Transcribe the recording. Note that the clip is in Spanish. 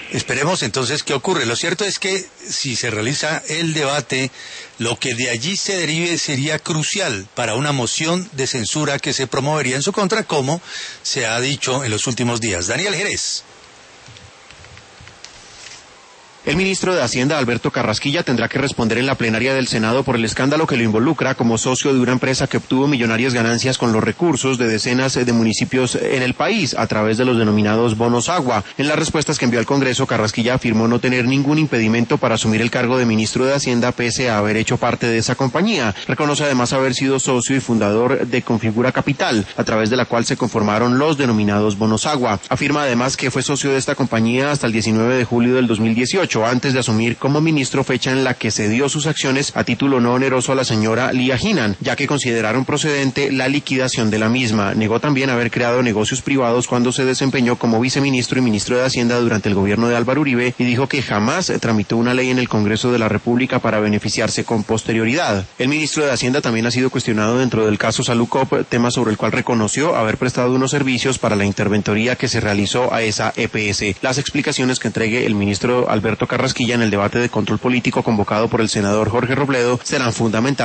Esperemos entonces qué ocurre. Lo cierto es que si se realiza el debate, lo que de allí se derive sería crucial para una moción de censura que se promovería en su contra, como se ha dicho en los últimos días. Daniel Jerez. El ministro de Hacienda, Alberto Carrasquilla, tendrá que responder en la plenaria del Senado por el escándalo que lo involucra como socio de una empresa que obtuvo millonarias ganancias con los recursos de decenas de municipios en el país a través de los denominados bonos agua. En las respuestas que envió al Congreso, Carrasquilla afirmó no tener ningún impedimento para asumir el cargo de ministro de Hacienda pese a haber hecho parte de esa compañía. Reconoce además haber sido socio y fundador de Configura Capital, a través de la cual se conformaron los denominados bonos agua. Afirma además que fue socio de esta compañía hasta el 19 de julio del 2018. Antes de asumir como ministro, fecha en la que cedió sus acciones a título no oneroso a la señora Lía Ginan, ya que consideraron procedente la liquidación de la misma. Negó también haber creado negocios privados cuando se desempeñó como viceministro y ministro de Hacienda durante el gobierno de Álvaro Uribe y dijo que jamás tramitó una ley en el Congreso de la República para beneficiarse con posterioridad. El ministro de Hacienda también ha sido cuestionado dentro del caso Salucop, tema sobre el cual reconoció haber prestado unos servicios para la interventoría que se realizó a esa EPS. Las explicaciones que entregue el ministro Alberto Carrasquilla en el debate de control político convocado por el senador Jorge Robledo serán fundamentales.